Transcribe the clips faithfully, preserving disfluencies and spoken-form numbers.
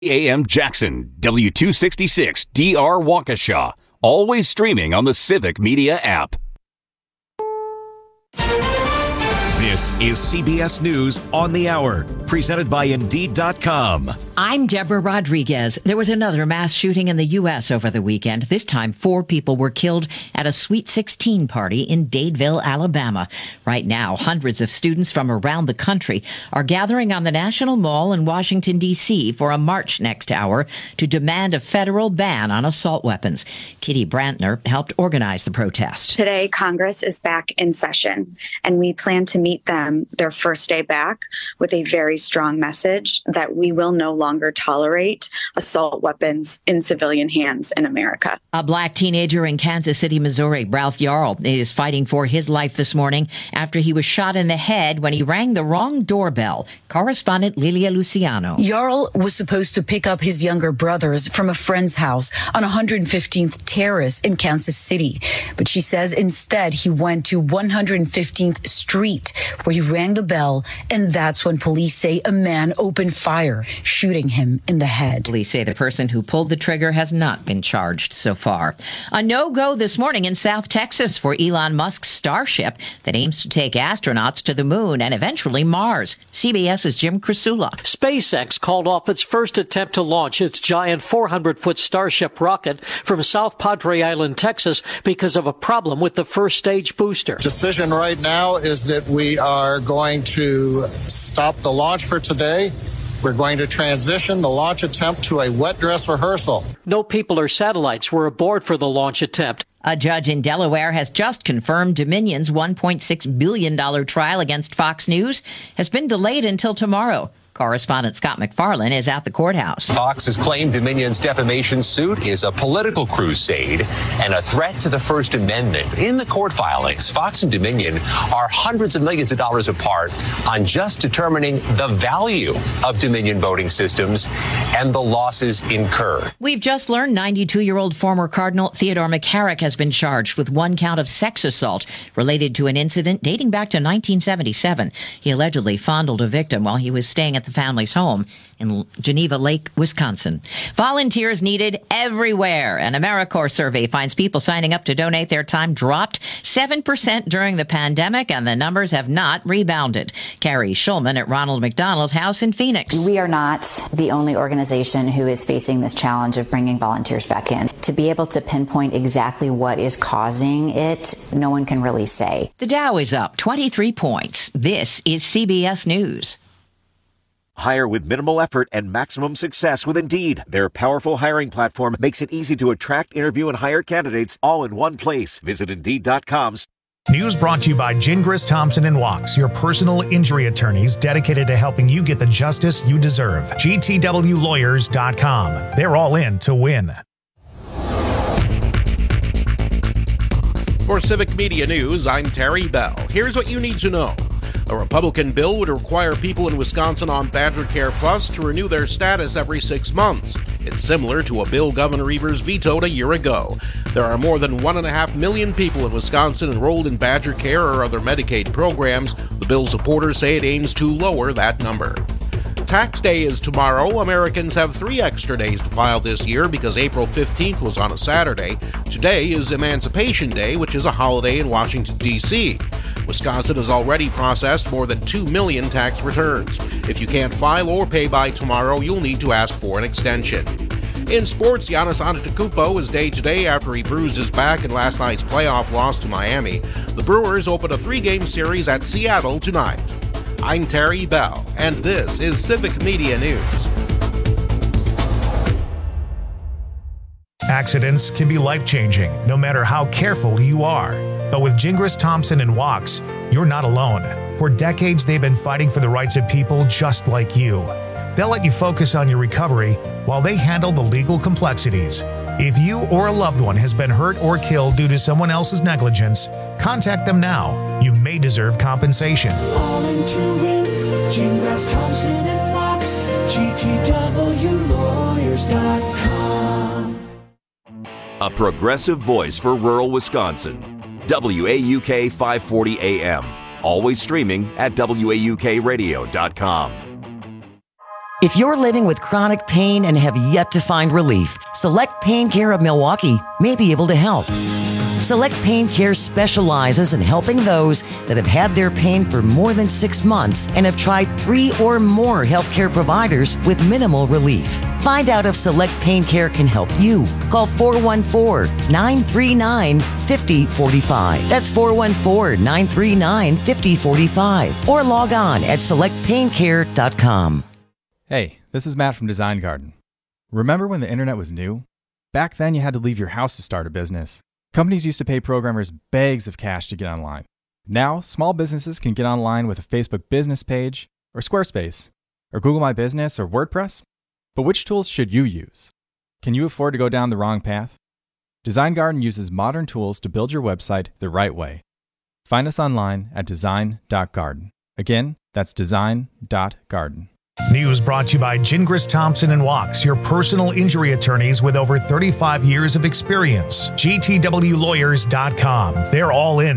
A M Jackson, W two sixty-six D R Waukesha. Always streaming on the Civic Media app. This is C B S News on the Hour, presented by Indeed dot com. I'm Deborah Rodriguez. There was another mass shooting in the U S over the weekend. This time, four people were killed at a Sweet sixteen party in Dadeville, Alabama. Right now, hundreds of students from around the country are gathering on the National Mall in Washington, D C for a march next hour to demand a federal ban on assault weapons. Kitty Brantner helped organize the protest. Today, Congress is back in session, and we plan to meet them their first day back with a very strong message that we will no longer tolerate assault weapons in civilian hands in America. A black teenager in Kansas City, Missouri, Ralph Yarl, is fighting for his life this morning after he was shot in the head when he rang the wrong doorbell. Correspondent Lilia Luciano. Yarl was supposed to pick up his younger brothers from a friend's house on one hundred fifteenth Terrace in Kansas City. But she says instead he went to one hundred fifteenth Street, where he rang the bell, and that's when police say a man opened fire, shooting him in the head. Police say the person who pulled the trigger has not been charged so far. A no-go this morning in South Texas for Elon Musk's Starship that aims to take astronauts to the moon and eventually Mars. CBS's Jim Krasula. SpaceX called off its first attempt to launch its giant four hundred foot Starship rocket from South Padre Island, Texas, because of a problem with the first stage booster. Decision right now is that we are going to stop the launch for today. We're going to transition the launch attempt to a wet dress rehearsal. No people or satellites were aboard for the launch attempt. A judge in Delaware has just confirmed Dominion's one point six billion dollars trial against Fox News has been delayed until tomorrow. Correspondent Scott McFarlane is at the courthouse. Fox has claimed Dominion's defamation suit is a political crusade and a threat to the First Amendment. In the court filings, Fox and Dominion are hundreds of millions of dollars apart on just determining the value of Dominion voting systems and the losses incurred. We've just learned ninety-two-year-old former Cardinal Theodore McCarrick has been charged with one count of sex assault related to an incident dating back to nineteen seventy-seven. He allegedly fondled a victim while he was staying at the family's home in Geneva Lake, Wisconsin. Volunteers needed everywhere. An AmeriCorps survey finds people signing up to donate their time dropped seven percent during the pandemic, and the numbers have not rebounded. Carrie Schulman at Ronald McDonald House in Phoenix. We are not the only organization who is facing this challenge of bringing volunteers back in. To be able to pinpoint exactly what is causing it, no one can really say. The Dow is up twenty-three points. This is C B S News. Hire with minimal effort and maximum success with Indeed. Their powerful hiring platform makes it easy to attract, interview, and hire candidates all in one place. Visit Indeed dot com. News brought to you by Gingras, Thompson and Wachs, your personal injury attorneys dedicated to helping you get the justice you deserve. G T W lawyers dot com. They're all in to win. For Civic Media News, I'm Terry Bell. Here's what you need to know. A Republican bill would require people in Wisconsin on Badger Care Plus to renew their status every six months. It's similar to a bill Governor Evers vetoed a year ago. There are more than one and a half million people in Wisconsin enrolled in Badger Care or other Medicaid programs. The bill's supporters say it aims to lower that number. Tax day is tomorrow. Americans have three extra days to file this year because April fifteenth was on a Saturday. Today is Emancipation Day, which is a holiday in Washington, D C Wisconsin has already processed more than two million tax returns. If you can't file or pay by tomorrow, you'll need to ask for an extension. In sports, Giannis Antetokounmpo is day-to-day after he bruised his back in last night's playoff loss to Miami. The Brewers open a three-game series at Seattle tonight. I'm Terry Bell, and this is Civic Media News. Accidents can be life-changing, no matter how careful you are. But with Gingras, Thompson and Wachs, you're not alone. For decades, they've been fighting for the rights of people just like you. They'll let you focus on your recovery while they handle the legal complexities. If you or a loved one has been hurt or killed due to someone else's negligence, contact them now. You may deserve compensation. All into it, Gingras, Thompson and Wachs, G T W lawyers dot com. A progressive voice for rural Wisconsin. W A U K five forty A M. Always streaming at W A U K radio dot com. If you're living with chronic pain and have yet to find relief, Select Pain Care of Milwaukee may be able to help. Select Pain Care specializes in helping those that have had their pain for more than six months and have tried three or more healthcare providers with minimal relief. Find out if Select Pain Care can help you. Call four one four, nine three nine, five zero four five. That's four one four, nine three nine, five zero four five. Or log on at select pain care dot com. Hey, this is Matt from Design Garden. Remember when the internet was new? Back then, you had to leave your house to start a business. Companies used to pay programmers bags of cash to get online. Now, small businesses can get online with a Facebook business page, or Squarespace, or Google My Business, or WordPress. But which tools should you use? Can you afford to go down the wrong path? Design Garden uses modern tools to build your website the right way. Find us online at design dot garden. Again, that's design dot garden. News brought to you by Gingras Thompson and Wachs, your personal injury attorneys with over thirty-five years of experience. G T W lawyers dot com. They're all in.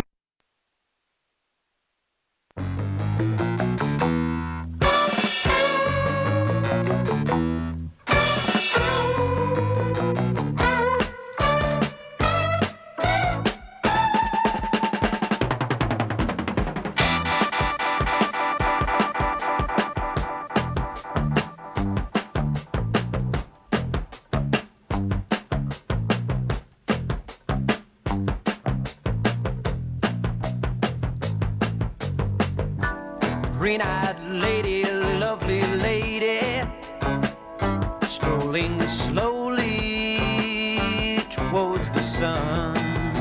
Green-eyed lady, lovely lady, strolling slowly towards the sun.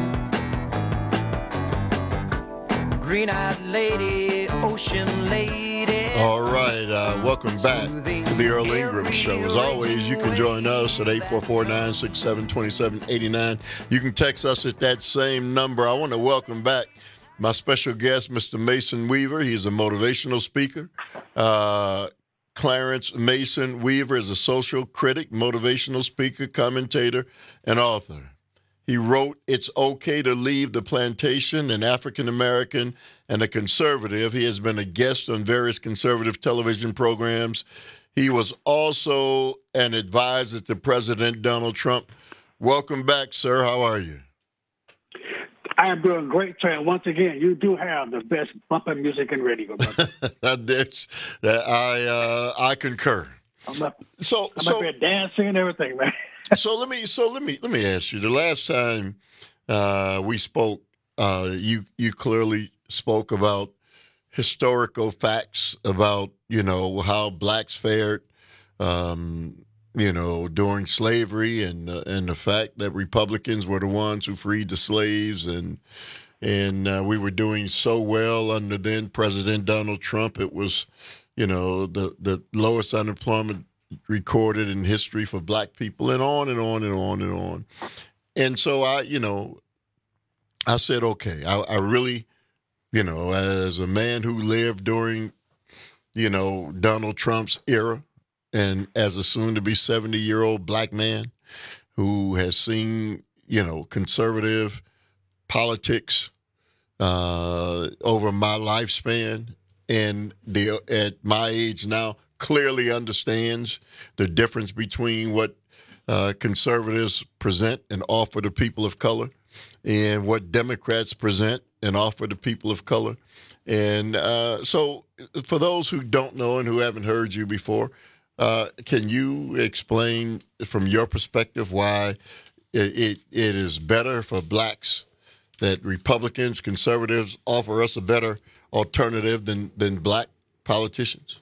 Green-eyed lady, ocean lady. All right, uh, welcome back to the Earl Ingram Show. As always, you can join us at eight four four, nine six seven, two seven eight nine. You can text us at that same number. I want to welcome back my special guest, Mister Mason Weaver. He's a motivational speaker. Uh, Clarence Mason Weaver is a social critic, motivational speaker, commentator, and author. He wrote It's Okay to Leave the Plantation, an African-American and a conservative. He has been a guest on various conservative television programs. He was also an advisor to President Donald Trump. Welcome back, sir. How are you? I am doing great, Trey. Once again, you do have the best bumper music in radio, brother. That's, that I uh, I concur. I'm up, so I'm so up here dancing and everything, man. so let me so let me let me ask you. The last time uh, we spoke, uh, you you clearly spoke about historical facts about you know how blacks fared, um, you know during slavery, and uh, and the fact that Republicans were the ones who freed the slaves, and and uh, we were doing so well under then President Donald Trump. It was, you know, the the lowest unemployment recorded in history for black people, and on and on and on and on. And so I, you know, I said, okay, I, I really, you know, as a man who lived during, you know, Donald Trump's era, and as a soon-to-be seventy-year-old black man who has seen, you know, conservative politics uh, over my lifespan, and the at my age now, clearly understands the difference between what uh, conservatives present and offer to people of color and what Democrats present and offer to people of color. And uh, so for those who don't know and who haven't heard you before, uh, can you explain from your perspective why it, it, it is better for blacks that Republicans, conservatives offer us a better alternative than, than black politicians?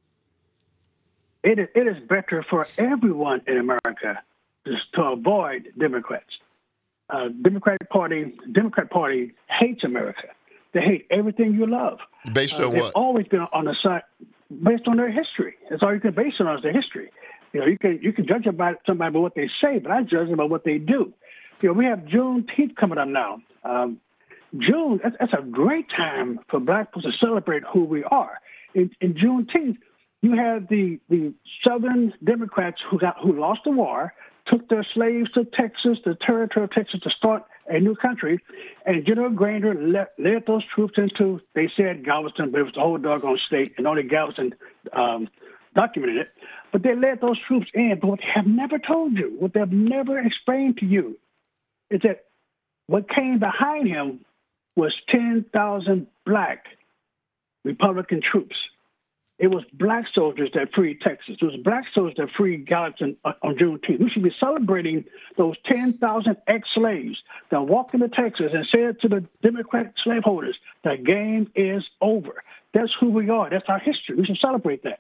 It is, it is better for everyone in America just to avoid Democrats. Uh, Democratic Party, Democrat Party hates America. They hate everything you love. Based uh, on they've what? Always been on the side, based on their history. That's all you can base it on is their history. You know, you can you can judge about somebody by what they say, but I judge them by what they do. You know, we have Juneteenth coming up now. Um, June, that's, that's a great time for black people to celebrate who we are. In, in Juneteenth, you had the, the Southern Democrats who got who lost the war, took their slaves to Texas, the territory of Texas, to start a new country, and General Granger led, led those troops into, they said Galveston, but it was the whole doggone state, and only Galveston um, documented it, but they led those troops in. But what they have never told you, what they've never explained to you, is that what came behind him was ten thousand black Republican troops. It was black soldiers that freed Texas. It was black soldiers that freed Gallatin on, on Juneteenth. We should be celebrating those ten thousand ex-slaves that walked into Texas and said to the Democratic slaveholders, the game is over. That's who we are. That's our history. We should celebrate that.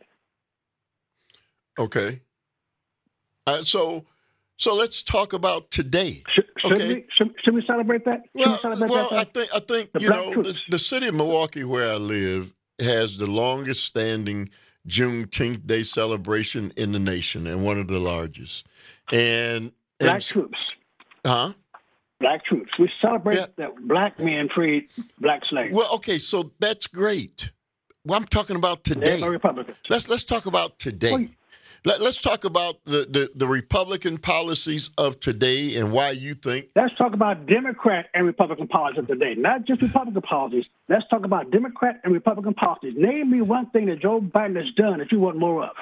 Okay. Uh, so so let's talk about today. Should, should, okay. we, should, should we celebrate that? Should Well, we celebrate well that? I think, I think The you black know, troops. the, the city of Milwaukee where I live has the longest standing Juneteenth Day celebration in the nation and one of the largest. And Black and, troops. Huh? Black troops. We celebrate yeah. that black men freed black slaves. Well, okay, so that's great. Well, I'm talking about today. No Republicans. Let's let's talk about today. Well, Let, let's talk about the, the, the Republican policies of today and why you think. Let's talk about Democrat and Republican policies today, not just Republican policies. Let's talk about Democrat and Republican policies. Name me one thing that Joe Biden has done that you want more of.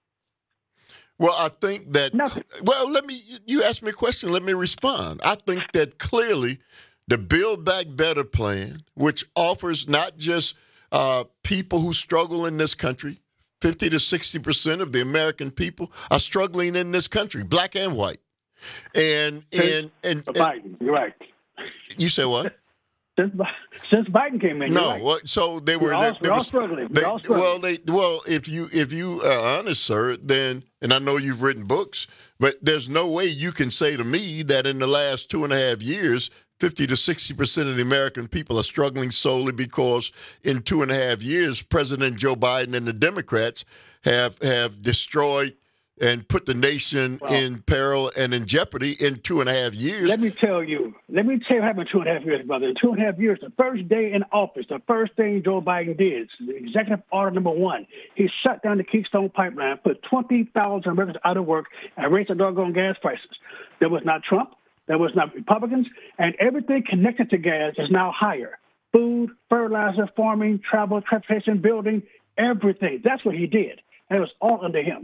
Well, I think that, Nothing. well, let me, you asked me a question, let me respond. I think that clearly the Build Back Better plan, which offers not just uh, people who struggle in this country, fifty to sixty percent of the American people are struggling in this country, black and white. And, and, and, and Biden, you're right. You say what? Since, since Biden came in, no. you're right. Well, so they were. We're all, they, they we're all was, struggling. They, we're all struggling. Well, they well if you if you are honest, sir, then and I know you've written books, but there's no way you can say to me that in the last two and a half years, fifty to sixty percent of the American people are struggling solely because in two and a half years, President Joe Biden and the Democrats have have destroyed and put the nation well, in peril and in jeopardy in two and a half years. Let me tell you, let me tell you what happened in two and a half years, brother. In two and a half years, the first day in office, the first thing Joe Biden did, the executive order number one, he shut down the Keystone Pipeline, put twenty thousand Americans out of work, and raised the doggone gas prices. That was not Trump. That was not Republicans. And everything connected to gas is now higher. Food, fertilizer, farming, travel, transportation, building, everything. That's what he did. And it was all under him.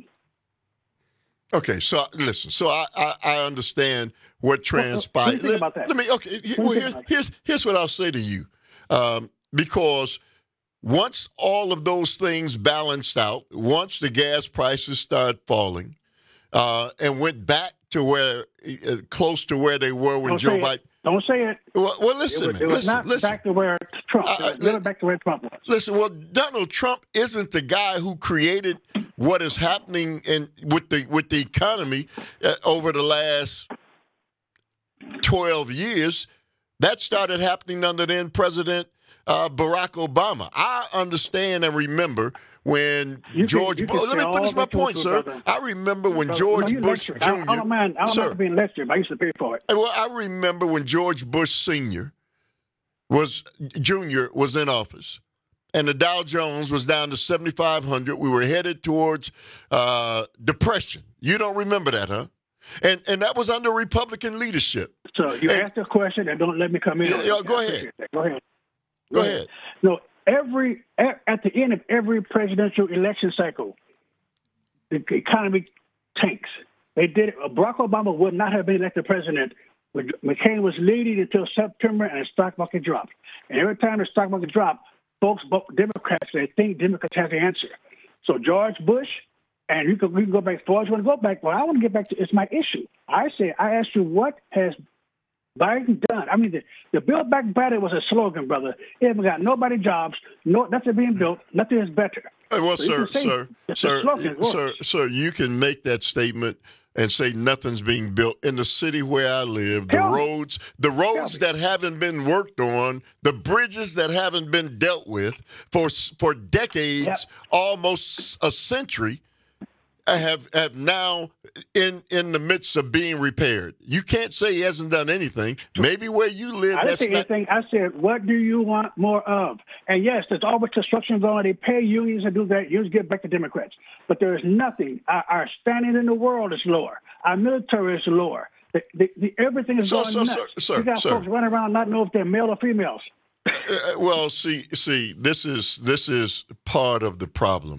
Okay, so listen. So I, I, I understand what transpired. What do you think about that? Let me. Okay, well, here, here's here's what I'll say to you, um, because once all of those things balanced out, once the gas prices started falling, uh, and went back to where uh, close to where they were when Don't Joe say Biden. It. Don't say it. Well, well listen, it was, man. it was listen, not listen. back to where Trump. Uh, it was back to where Trump was. Listen, well, Donald Trump isn't the guy who created what is happening in with the with the economy uh, over the last twelve years. That started happening under then President uh, Barack Obama. I understand and remember when you George can, Bush. Let me finish my point, sir. Brother. I remember when brother, George no, Bush lectured. Junior I, I don't mind. I don't sir, mind being lectured, but I used to pay for it. Well, I remember when George Bush Senior was Junior was in office, and the Dow Jones was down to seventy-five hundred. We were headed towards uh, depression. You don't remember that, huh? And and that was under Republican leadership. So you and, asked a question and don't let me come in. Yeah, yeah, go ahead. Go ahead. Go, go ahead. ahead. No, every at the end of every presidential election cycle, the economy tanks. They did it. Barack Obama would not have been elected president when McCain was leading until September, and the stock market dropped. And every time the stock market dropped, folks, Democrats, they think Democrats have the answer. So George Bush, and you can, we can go back far as you want to go back, but I want to get back to it's my issue. I say, I asked you, what has Biden done? I mean, the, the Build Back Better was a slogan, brother. It haven't got nobody jobs, no, nothing being built, nothing is better. Hey, well, so sir, sir, sir, slogan, sir, sir, you can make that statement and say nothing's being built in the city where I live. The Tell roads, me. the roads Tell that me. haven't been worked on, the bridges that haven't been dealt with for for decades, yep. almost a century, have have now in in the midst of being repaired. You can't say he hasn't done anything. Maybe where you live, I didn't that's say not. anything. I said, what do you want more of? And yes, there's always construction going. They pay unions to do that. Unions get back to Democrats. But there is nothing. Our, our standing in the world is lower. Our military is lower. The, the, the, everything is so, going so, nuts. Sir, sir, you got sir. folks running around not know if they're male or females. uh, well, see, see, this is this is part of the problem.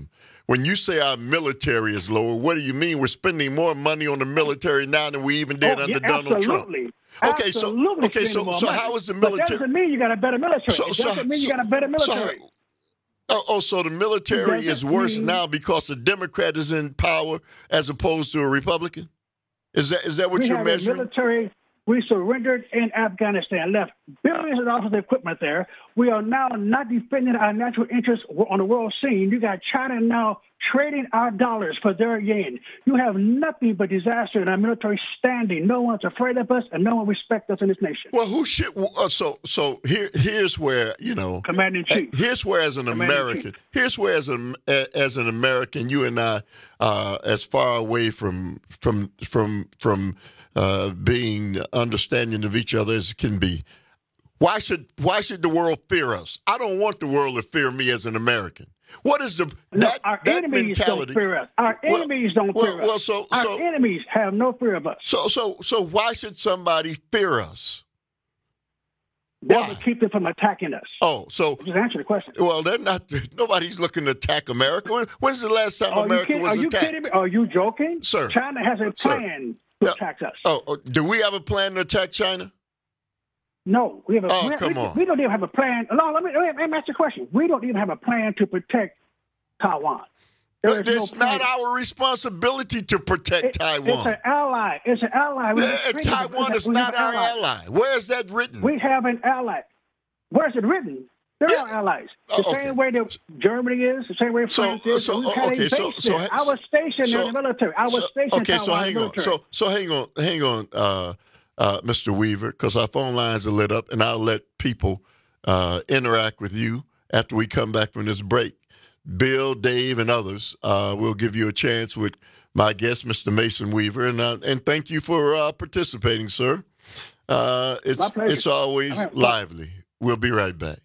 when you say our military is lower, what do you mean? We're spending more money on the military now than we even did oh, under yeah, Donald absolutely. Trump. Okay, absolutely so okay, so so how is the military? But that doesn't mean you got a better military. So, it so, doesn't mean so, you got a better military. So, oh, oh, so the military is worse mean, now because a Democrat is in power as opposed to a Republican? Is that is that what we you're have measuring? A military. We surrendered in Afghanistan, left billions of dollars of equipment there. We are now not defending our national interests on the world scene. You got China now trading our dollars for their yen. You have nothing but disaster in our military standing. No one's afraid of us, and no one respects us in this nation. Well, who should? Uh, so, so here, here's where you know, Commander in Chief. Here's where, as an American, here's where, as an as an American, you and I, uh, as far away from from from from uh, being understanding of each other as can be. Why should why should the world fear us? I don't want the world to fear me as an American. What is the no, that, our that enemies mentality? don't fear us. Our well, enemies don't well, fear us. Well, so, our so, enemies have no fear of us. So so so why should somebody fear us? That why? would keep them from attacking us. Oh, so just answer the question. Well, they're not. Nobody's looking to attack America. When, when's the last time Are America you was Are you attacked? kidding me? Are you joking, sir? China has a plan sir. to attack us. Oh, oh, do we have a plan to attack China? No, we have a. Oh, we, come we, on. We don't even have a plan. No, let me let me ask you a question. We don't even have a plan to protect Taiwan. There But it's no not our responsibility to protect it, Taiwan. It's an ally. It's an ally. We Uh, Taiwan is not our ally. Where is that written? We have an ally. Where's it written? They're yeah. our allies. The oh, okay. same way that Germany is, the same way France so, is. So, we had okay, a so, base so, there. I was stationed so, in the military. I was so, stationed okay, in so hang on. So, so hang on, hang on, uh, uh, Mister Weaver, because our phone lines are lit up, and I'll let people uh, interact with you after we come back from this break. Bill, Dave, and others uh, will give you a chance with my guest, Mister Mason Weaver, and uh, and thank you for uh, participating, sir. Uh, it's it's always lively. We'll be right back.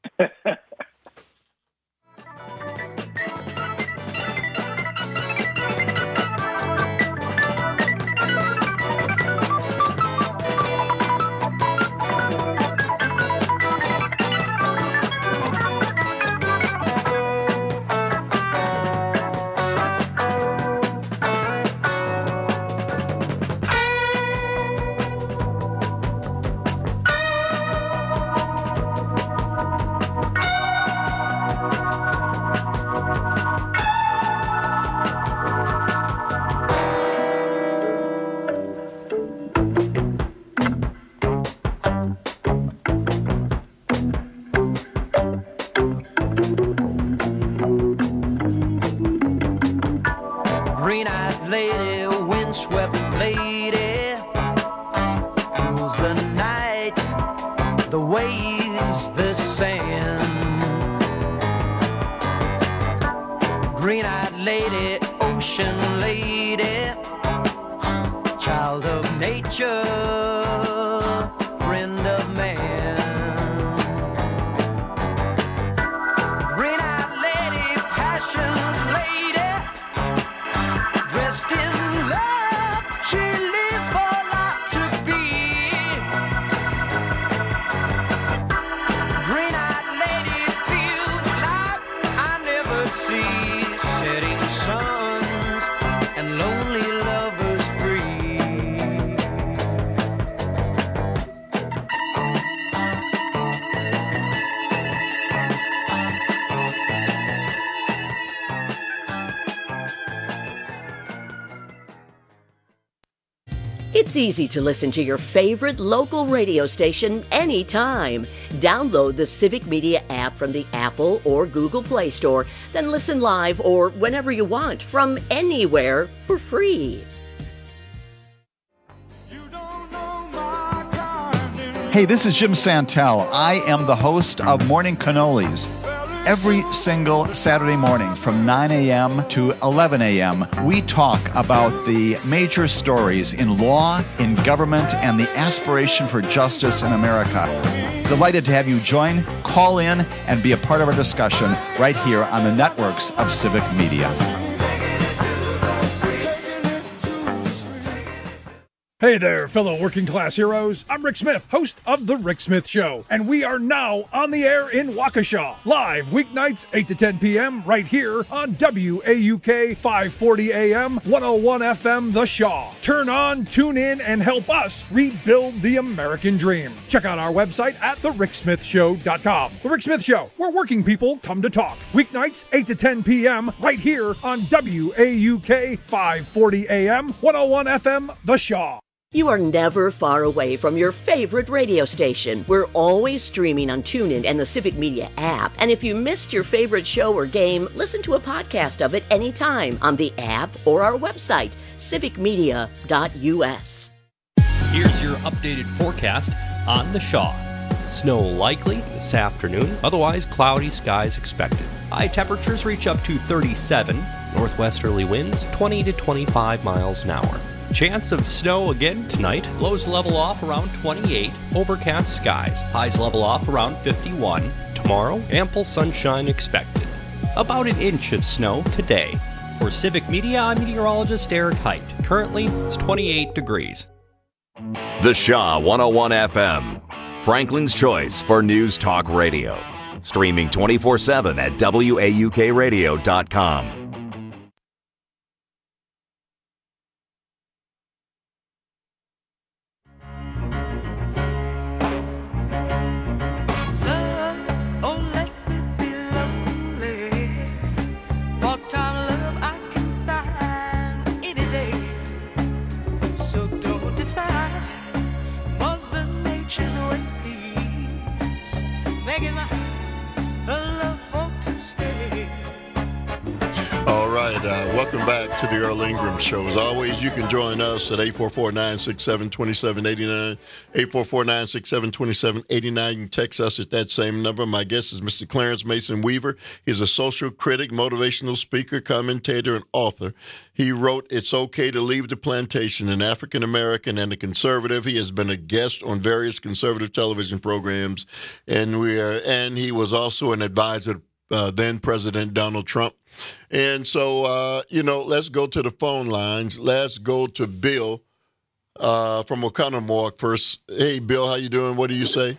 Green-eyed lady, windswept lady, rules the night, the waves, the sand. Green-eyed lady, ocean lady, child of nature, friend of man. Green-eyed lady, passion's lady, dressed in love, she lives for life to be. Green-eyed lady feels like I never see, setting suns and lonely lovers free. It's easy to listen to your favorite local radio station anytime. Download the Civic Media app from the Apple or Google Play Store, then listen live or whenever you want from anywhere for free. Hey, this is Jim Santel. I am the host of Morning Cannolis. Every single Saturday morning from nine a.m. to eleven a.m., we talk about the major stories in law, in government, and the aspiration for justice in America. Delighted to have you join, call in, and be a part of our discussion right here on the networks of Civic Media. Hey there, fellow working class heroes. I'm Rick Smith, host of The Rick Smith Show, and we are now on the air in Waukesha, live weeknights eight to ten p.m. right here on W A U K five forty A M, one oh one F M The Shaw. Turn on, tune in, and help us rebuild the American dream. Check out our website at the rick smith show dot com. The Rick Smith Show, where working people come to talk. Weeknights eight to ten p.m. right here on W A U K five forty A M, one oh one F M The Shaw. You are never far away from your favorite radio station. We're always streaming on TuneIn and the Civic Media app. And if you missed your favorite show or game, listen to a podcast of it anytime on the app or our website, civic media dot u s. Here's your updated forecast on the Shaw. Snow likely this afternoon, otherwise cloudy skies expected. High temperatures reach up to thirty-seven, northwesterly winds twenty to twenty-five miles an hour. Chance of snow again tonight. Lows level off around twenty-eight. Overcast skies. Highs level off around fifty-one. Tomorrow, ample sunshine expected. About an inch of snow today. For Civic Media, I'm meteorologist Eric Height. Currently, it's twenty-eight degrees. The Shaw one oh one F M, Franklin's choice for news talk radio. Streaming twenty-four seven at W A U K radio dot com. Uh, welcome back to the Earl Ingram Show. As always, you can join us at eight four four, nine six seven, two seven eight nine, eight four four, nine six seven, two seven eight nine. You can text us at that same number. My guest is Mister Clarence Mason Weaver. He's a social critic, motivational speaker, commentator, and author. He wrote It's Okay to Leave the Plantation, an African-American and a conservative. He has been a guest on various conservative television programs, and we are, and he was also an advisor to uh, then President Donald Trump. And so, uh, you know, let's go to the phone lines. Let's go to Bill uh, from Oconomowoc first. Hey, Bill, how you doing? What do you say?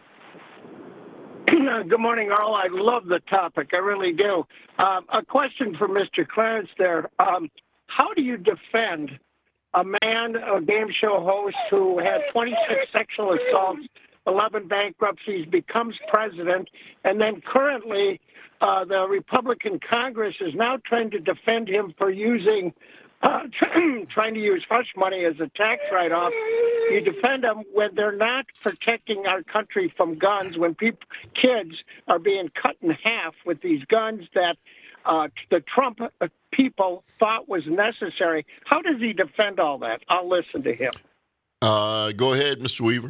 Good morning, Earl. I love the topic. I really do. Um, a question for Mister Clarence there. Um, how do you defend a man, a game show host who had twenty-six sexual assaults, eleven bankruptcies, becomes president, and then currently Uh, the Republican Congress is now trying to defend him for using, uh, trying to use hush money as a tax write-off. You defend them when they're not protecting our country from guns, when people, kids are being cut in half with these guns that uh, the Trump people thought was necessary. How does he defend all that? I'll listen to him. Uh, go ahead, Mister Weaver.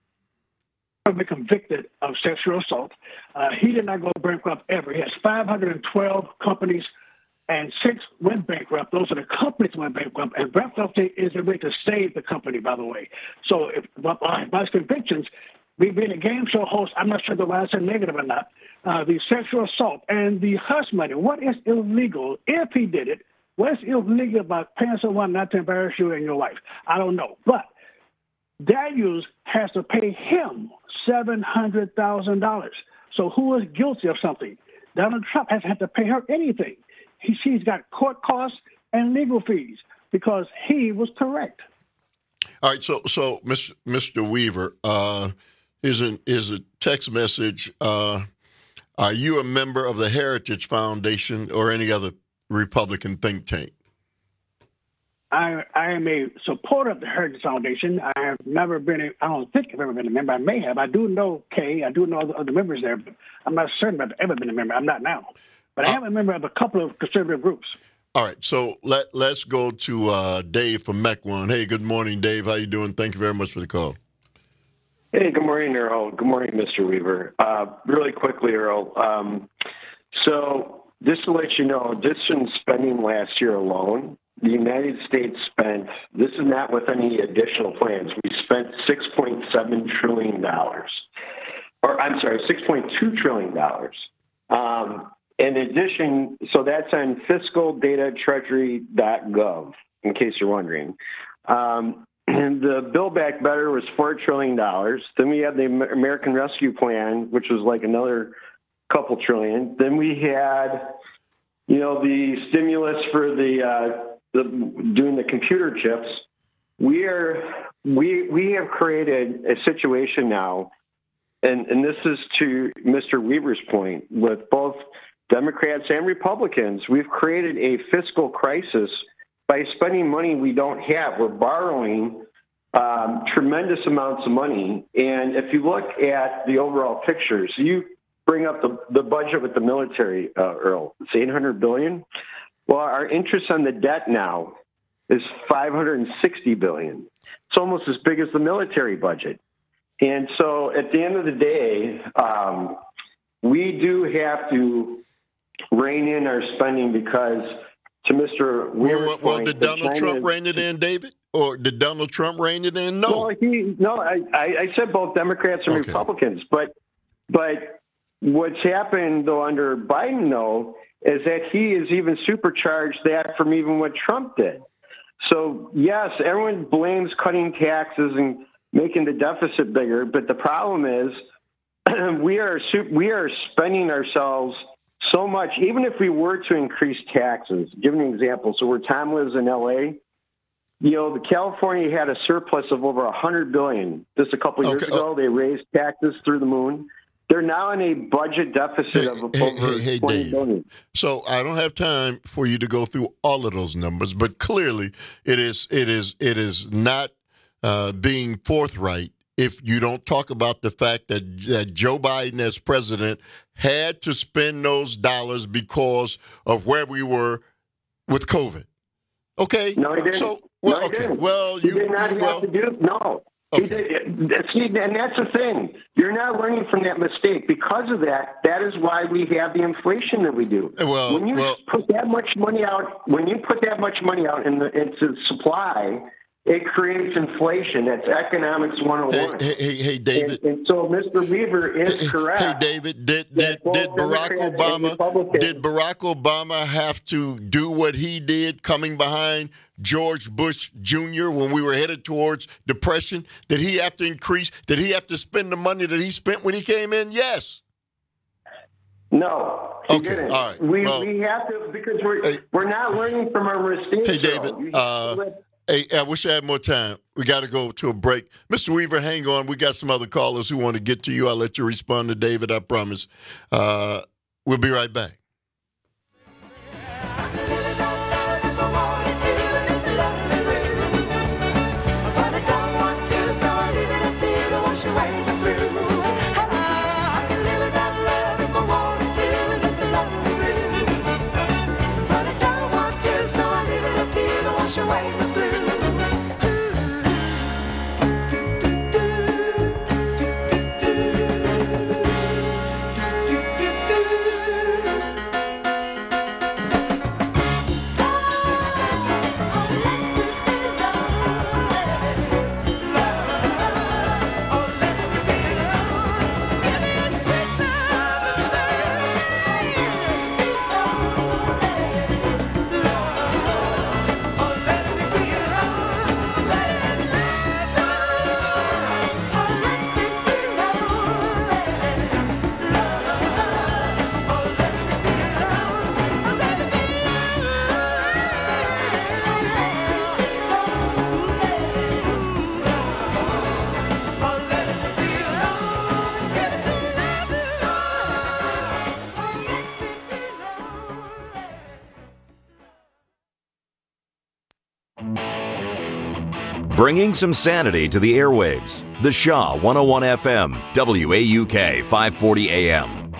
Been convicted of sexual assault. Uh, he did not go bankrupt ever. He has five hundred twelve companies, and six went bankrupt. Those are the companies that went bankrupt. And bankruptcy is a way to save the company, by the way. So if by his convictions, me being a game show host, I'm not sure the why I said negative or not. Uh, the sexual assault and the hush money. What is illegal if he did it? What's illegal about paying someone not to embarrass you and your wife? I don't know. But Daniels has to pay him seven hundred thousand dollars. So who is guilty of something? Donald Trump hasn't had to pay her anything. He, she's got court costs and legal fees because he was correct. All right, so so Mister Mister Weaver, uh, is an is a text message. Uh, are you a member of the Heritage Foundation or any other Republican think tank? I, I am a supporter of the Heritage Foundation. I have never been, a, I don't think I've ever been a member. I may have. I do know Kay. I do know other, other members there, but I'm not certain I've ever been a member. I'm not now. But I am a member of a couple of conservative groups. All right, so let, let's go to uh, Dave from Mequon. Hey, good morning, Dave. How you doing? Thank you very much for the call. Hey, good morning, Earl. Good morning, Mister Weaver. Uh, really quickly, Earl. Um, so just to let you know, just in spending last year alone, the United States spent, this is not with any additional plans, we spent six point seven trillion dollars. Or, I'm sorry, six point two trillion dollars. Um, in addition, so that's on fiscal data treasury dot gov, in case you're wondering. Um, and and the Build Back Better was four trillion dollars. Then we had the American Rescue Plan, which was like another couple trillion. Then we had, you know, the stimulus for the, uh, the doing the computer chips. We are we we have created a situation now, and and this is to Mister Weaver's point, with both Democrats and Republicans. We've created a fiscal crisis by spending money we don't have. We're borrowing um, tremendous amounts of money. And if you look at the overall picture, so you bring up the, the budget with the military, uh, Earl, it's eight hundred billion dollars. Well, our interest on the debt now is five hundred sixty billion dollars. It's almost as big as the military budget. And so at the end of the day, um, we do have to rein in our spending because, to Mister Weir's well, well, point, did Donald Trump China's, rein it in, David? Or did Donald Trump rein it in? No. No, he, no I, I said both Democrats and Okay. Republicans. But but what's happened, though, under Biden, though, is that he has even supercharged that from even what Trump did. So, yes, everyone blames cutting taxes and making the deficit bigger, but the problem is we are we are spending ourselves so much. Even if we were to increase taxes, give an example. So where Tom lives in L A, you know, the California had a surplus of over one hundred billion dollars. Just a couple of years Okay. ago, they raised taxes through the moon. They're now in a budget deficit Hey, of hey, over hey, hey, twenty Dave. billion. So I don't have time for you to go through all of those numbers, but clearly it is it is it is not uh, being forthright if you don't talk about the fact that, that Joe Biden as president had to spend those dollars because of where we were with COVID. Okay. No, he didn't. So well, No, he okay. didn't. Well, He you did not well, have to do no. He did, see, and that's the thing. You're not learning from that mistake. Because of that, that is why we have the inflation that we do. Well, when you well- put that much money out, when you put that much money out in the, into supply, it creates inflation. That's economics one oh one. Hey, hey, hey, David. And, and so Mister Weaver is correct. Hey, David, did did, both did Barack Democrats and Obama Republicans- did Barack Obama have to do what he did coming behind George Bush Junior when we were headed towards depression? Did he have to increase? Did he have to spend the money that he spent when he came in? Yes. No. He Okay, didn't. all right. We Well- we have to because we're we're not learning from our mistakes. Hey, though. David. You have Uh, to let- hey, I wish I had more time. We got to go to a break. Mister Weaver, hang on. We got some other callers who want to get to you. I'll let you respond to David, I promise. Uh, we'll be right back. Bringing some sanity to the airwaves. The Shaw one oh one F M, W A U K, five forty A M.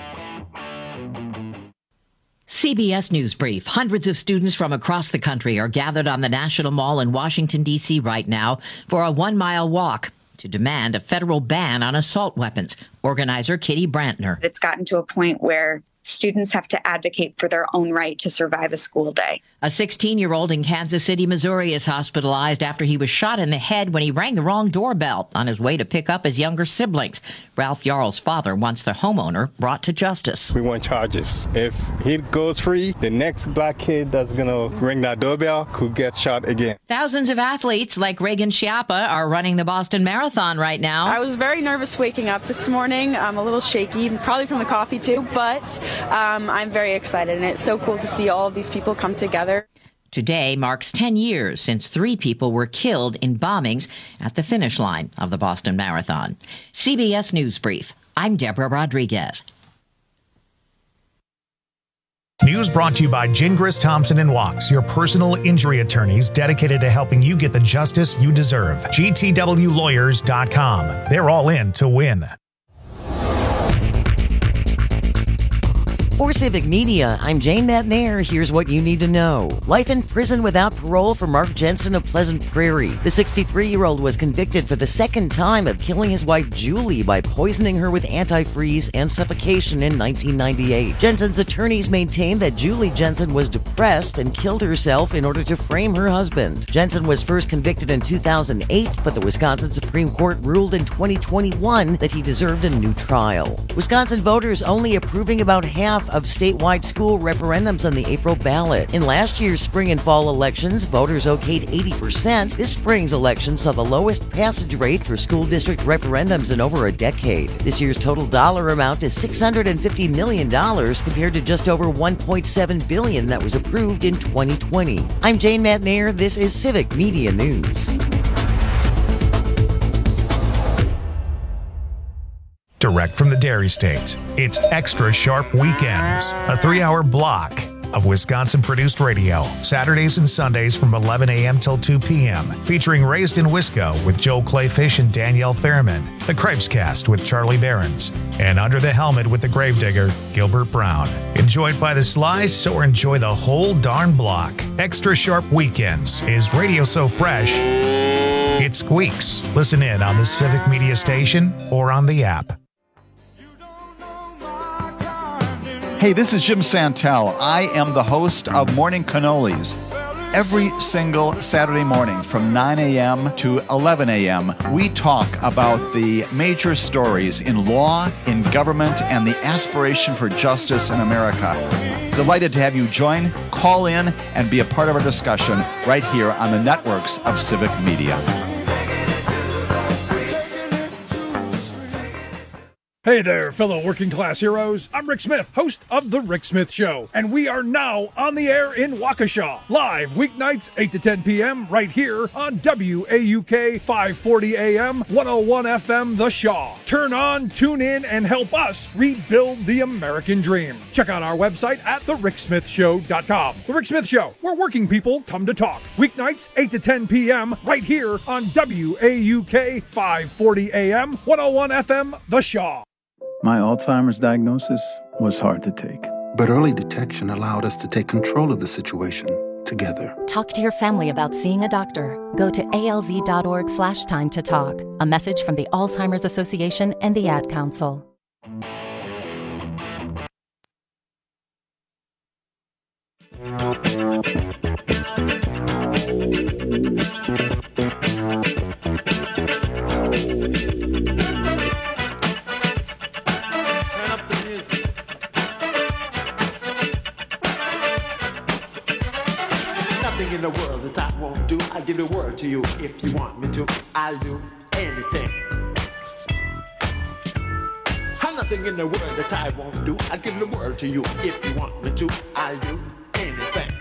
C B S News Brief. Hundreds of students from across the country are gathered on the National Mall in Washington, D C right now for a one-mile walk to demand a federal ban on assault weapons. Organizer Kitty Brantner. It's gotten to a point where students have to advocate for their own right to survive a school day. A sixteen-year-old in Kansas City, Missouri is hospitalized after he was shot in the head when he rang the wrong doorbell on his way to pick up his younger siblings. Ralph Yarl's father wants the homeowner brought to justice. We want charges. If he goes free, the next black kid that's going to ring that doorbell could get shot again. Thousands of athletes like Reagan Schiappa are running the Boston Marathon right now. I was very nervous waking up this morning. I'm a little shaky, probably from the coffee too, but um, I'm very excited, and it's so cool to see all of these people come together. Today marks ten years since three people were killed in bombings at the finish line of the Boston Marathon. C B S News Brief. I'm Deborah Rodriguez. News brought to you by Gingras, Thompson and Wachs, your personal injury attorneys dedicated to helping you get the justice you deserve. G T W lawyers dot com. They're all in to win. For Civic Media, I'm Jane Matnair. Here's what you need to know. Life in prison without parole for Mark Jensen of Pleasant Prairie. The sixty-three-year-old was convicted for the second time of killing his wife Julie by poisoning her with antifreeze and suffocation in nineteen ninety-eight. Jensen's attorneys maintain that Julie Jensen was depressed and killed herself in order to frame her husband. Jensen was first convicted in two thousand eight, but the Wisconsin Supreme Court ruled in twenty twenty-one that he deserved a new trial. Wisconsin voters only approving about half of statewide school referendums on the April ballot. In last year's spring and fall elections, voters okayed eighty percent. This spring's election saw the lowest passage rate for school district referendums in over a decade. This year's total dollar amount is six hundred fifty million dollars compared to just over one point seven billion dollars that was approved in twenty twenty. I'm Jane Matnair. This is Civic Media News. Direct from the Dairy State, it's Extra Sharp Weekends, a three-hour block of Wisconsin-produced radio, Saturdays and Sundays from eleven a.m. till two p.m., featuring Raised in Wisco with Joel Clayfish and Danielle Fairman, The Cripescast with Charlie Behrens, and Under the Helmet with the Gravedigger, Gilbert Brown. Enjoyed by the slice or enjoy the whole darn block. Extra Sharp Weekends is radio so fresh, it squeaks. Listen in on the Civic Media Station or on the app. Hey, this is Jim Santel. I am the host of Morning Cannolis. Every single Saturday morning from nine a.m. to eleven a.m., we talk about the major stories in law, in government, and the aspiration for justice in America. Delighted to have you join, call in, and be a part of our discussion right here on the networks of Civic Media. Hey there, fellow working class heroes. I'm Rick Smith, host of The Rick Smith Show, and we are now on the air in Waukesha, live weeknights eight to ten p.m. right here on W A U K five forty A M, one oh one F M The Shaw. Turn on, tune in, and help us rebuild the American dream. Check out our website at the rick smith show dot com. The Rick Smith Show, where working people come to talk. Weeknights eight to ten p.m. right here on W A U K five forty A M, one oh one F M The Shaw. My Alzheimer's diagnosis was hard to take. But early detection allowed us to take control of the situation together. Talk to your family about seeing a doctor. Go to alz.org slash time to talk. A message from the Alzheimer's Association and the Ad Council. In the world that I won't do, I'll give the word to you. If you want me to, I'll do anything. I'm nothing in the world that I won't do. I'll give the word to you. If you want me to, I'll do anything.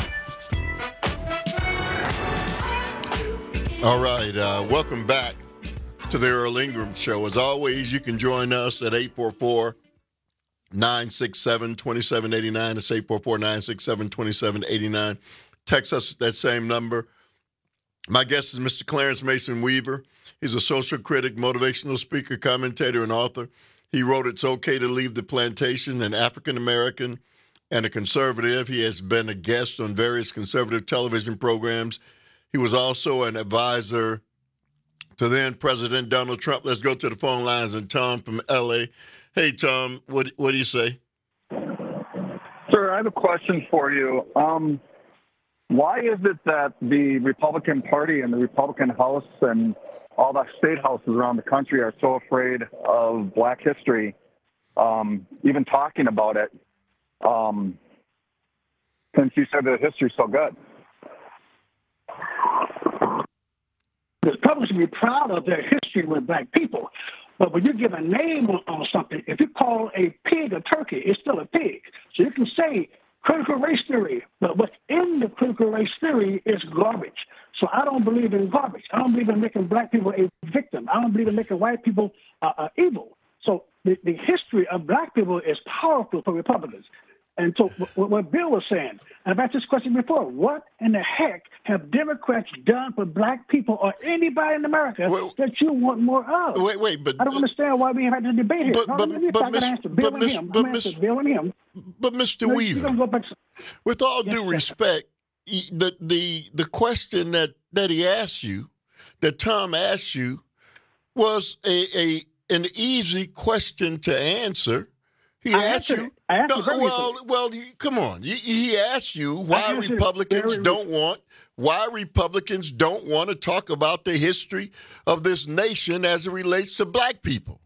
All right, uh, welcome back to the Earl Ingram Show. As always, you can join us at eight four four, nine six seven, two seven eight nine. It's eight four four, nine six seven, two seven eight nine. Text us at that same number. My guest is Mister Clarence Mason Weaver. He's a social critic, motivational speaker, commentator, and author. He wrote It's Okay to Leave the Plantation, an African-American and a conservative. He has been a guest on various conservative television programs. He was also an advisor to then President Donald Trump. Let's go to the phone lines and Tom from L A. Hey, Tom, what, what do you say? Weaver, I have a question for you. Um, why is it that the Republican Party and the Republican House and all the state houses around the country are so afraid of Black history, um, even talking about it, um, since you said that history's so good? The Republicans should be proud of their history with Black people. But when you give a name on, on something, if you call a pig a turkey, it's still a pig. So you can say critical race theory, but what's in the critical race theory is garbage. So I don't believe in garbage. I don't believe in making Black people a victim. I don't believe in making white people uh, uh, evil. So the, the history of Black people is powerful for Republicans. And so what, what Bill was saying, and I've asked this question before, what in the heck have Democrats done for Black people or anybody in America wait, that you want more of? Wait, wait, but I don't understand why we have had to debate here. But, no, but, let me but, but, answer Bill and him. But, answer Bill and him. But Mister Weaver, go back to, with all yes, due yes, respect, the the the question that, that he asked you, that Tom asked you, was a, a an easy question to answer. He I asked you. I asked no, you well, well, you, come on. He, he asked you why Republicans don't want why Republicans don't want to talk about the history of this nation as it relates to Black people.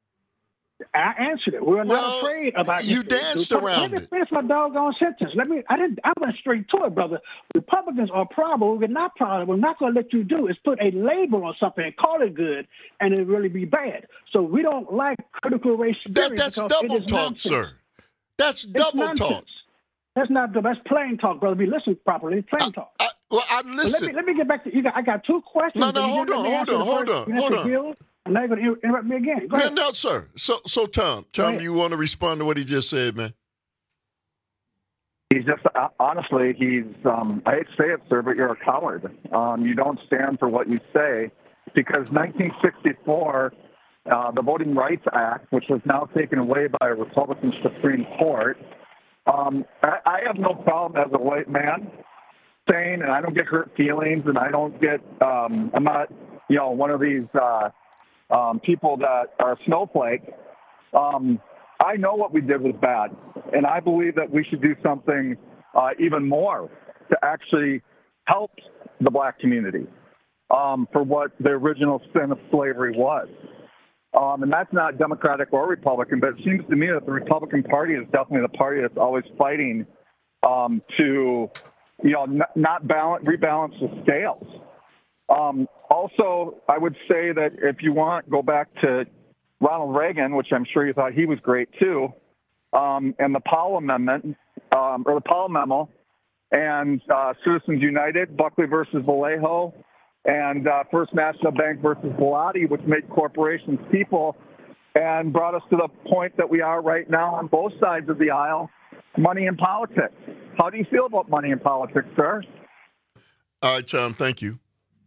I answered it. We're not well, afraid about you history. danced Republic- around Let me it. finish my doggone sentence. Let me. I didn't. I went straight to it, brother. Republicans are proud, but we're not proud. What we're not going to let you do is put a label on something and call it good, and it really be bad. So we don't like critical race theory. That, that's because double it is talk, nonsense. sir. That's It's double nonsense. talk. That's not. That's plain talk, brother. Be listened properly. It's plain talk. I, well, I But listen. let me let me get back to you. Got, I got two questions. No, no, but you hold didn't on, let me hold answer on, the hold first. on, You hold answered on. Bill, and now you're going to interrupt me again. Go No, ahead. no, sir. So, so Tom, Tom, ahead. you want to respond to what he just said, man? He's just, uh, honestly, he's, um, I hate to say it, sir, but you're a coward. Um, you don't stand for what you say because nineteen sixty-four, uh, the Voting Rights Act, which was now taken away by a Republican Supreme Court, um, I, I have no problem as a white man saying, and I don't get hurt feelings, and I don't get, um, I'm not, you know, one of these uh, um, people that are snowflake. Um, I know what we did was bad, and I believe that we should do something uh, even more to actually help the Black community um, for what the original sin of slavery was. Um, and that's not Democratic or Republican, but it seems to me that the Republican Party is definitely the party that's always fighting um, to, you know, n- not balance, rebalance the scales. Um, also, I would say that if you want, go back to Ronald Reagan, which I'm sure you thought he was great too, um, and the Powell Amendment, um, or the Powell Memo, and uh, Citizens United, Buckley versus Vallejo, and uh, First National Bank versus Bellotti, which made corporations people and brought us to the point that we are right now on both sides of the aisle, money in politics. How do you feel about money in politics, sir? All right, Tom, thank you.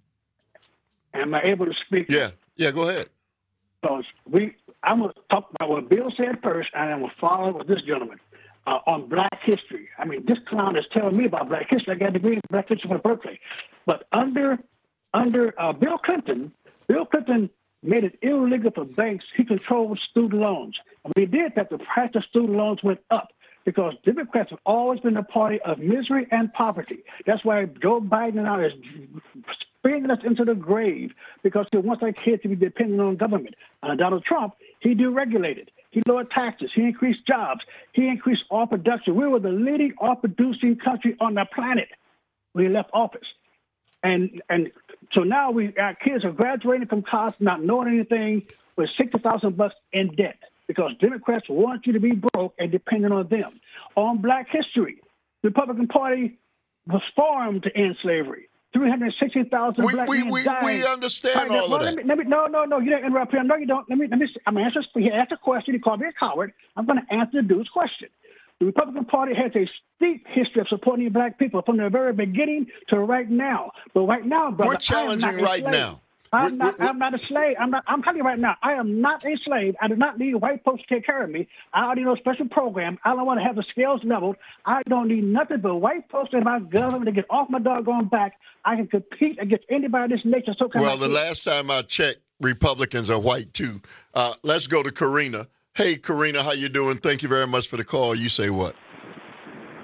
Am I able to speak? Yeah, yeah, go ahead. Because we, I'm going to talk about what Bill said first, and I'm going to follow with this gentleman uh, on Black history. I mean, this clown is telling me about Black history. I got a degree in Black history from Berkeley. But under under uh, Bill Clinton, Bill Clinton made it illegal for banks. He controlled student loans. And when he did that, the price of student loans went up because Democrats have always been a party of misery and poverty. That's why Joe Biden now is bringing us into the grave because he wants our kids to be dependent on government. Uh, Donald Trump, he deregulated. He lowered taxes. He increased jobs. He increased oil production. We were the leading oil-producing country on the planet when he left office. And and so now we our kids are graduating from college not knowing anything with sixty thousand bucks in debt because Democrats want you to be broke and dependent on them. On Black history, the Republican Party was formed to end slavery. three hundred sixty thousand We, black we, men we, died. we understand Right, all well, of let that. me, let me, no, no, no, you didn't interrupt him. No, you don't. Let me, let me. I'm answering. He asked a question. He called me a coward. I'm going to answer the dude's question. The Republican Party has a steep history of supporting black people from the very beginning to right now. But right now, brother, We're challenging I am not a right slave. now. I'm We're- not. we're- I'm not a slave. I'm not. I'm telling you right now. I am not a slave. I do not need white folks to take care of me. I don't need no special program. I don't want to have the scales leveled. I don't need nothing but white folks in my government to get off my doggone back. I can compete against anybody in this nation. So can Well, my the kids. last time I checked, Republicans are white too. Uh, let's go to Karina. Hey, Karina, how you doing? Thank you very much for the call. You say what?